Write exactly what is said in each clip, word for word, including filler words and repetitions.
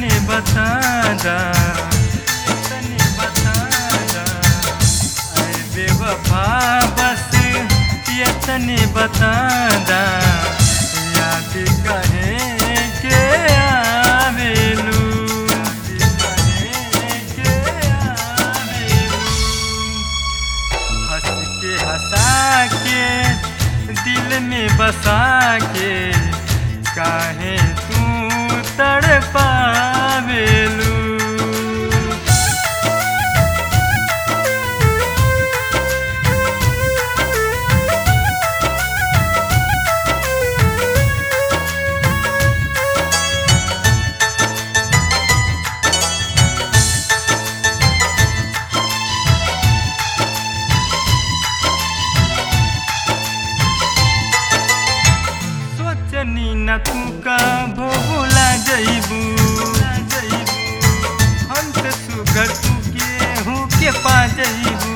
बता दा तनी बता दा ऐ बेवफा बस ये तनी बता दा याद कहे के आवेलू कहे के आवेलू हंस के हंसा के दिल में बसा के काहे तू तड़पावेलू सोचनी न तू कबो भुला जइबू हम तो सुगर तू केहू के पा जइबू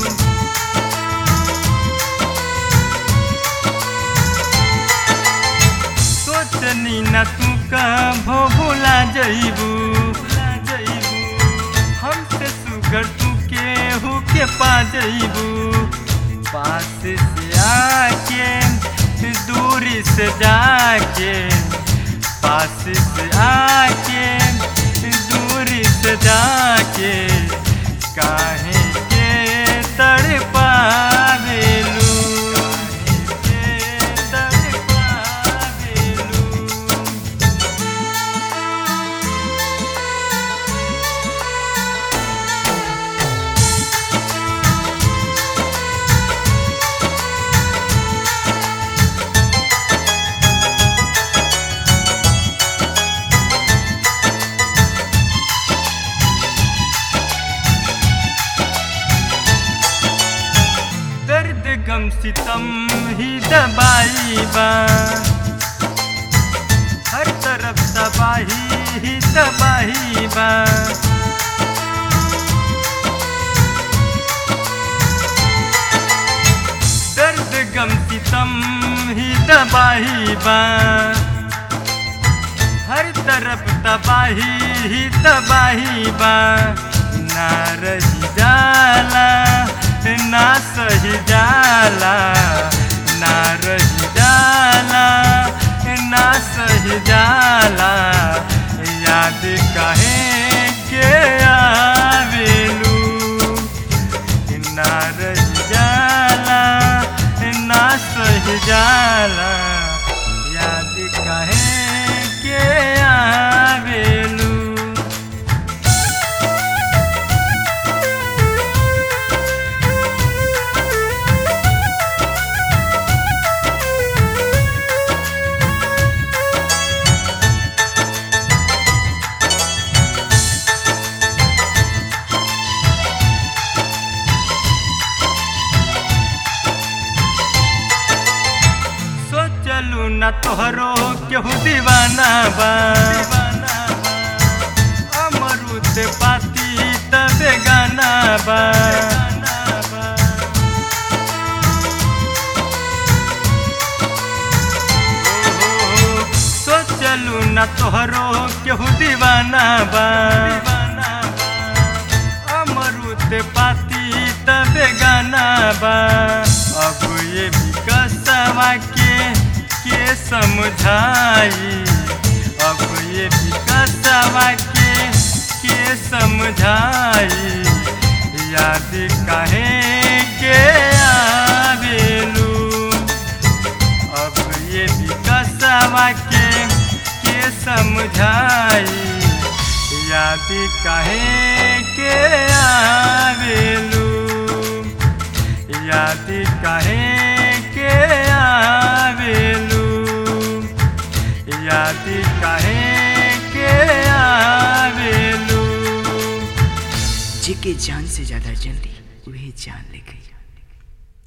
सोचनी न तू कबो भुला जइबू हम तो सुगर तू केहू के पा जइबू पास से आके दूरी से जाके पास से आके दूरी से जाके काहे के तड़पावेलू काहे के तड़पावेलू गम सितम ही दबाई बा हर तरफ तबाही ही तबाही बा दर्द गम सितम ही दबाही बा हर तरफ तबाही ही तबाही बा ना रही जाला ना सही जाला ना रही जाला ना सही जाला याद कहे के आवेलू ना रही जाला ना सही जाला याद कहे के आवेलू चलू न तोहरो केहू दीवाना बा अमरुद पाती तबे गाना बा सो चलू न तोहरो केहू दीवाना बा अमरुद पाती तबे गाना बा अब ये भी कसवा के के समझाई अब ये भी कसवा के के समझाई याद कहे के आवेलू अब ये भी कसवा के के समझाई याद कहे के आवेलू याद कहे के आवेलू याद कहे के आवेलू जेके जान से ज्यादा जल्दी वही जान ले गई।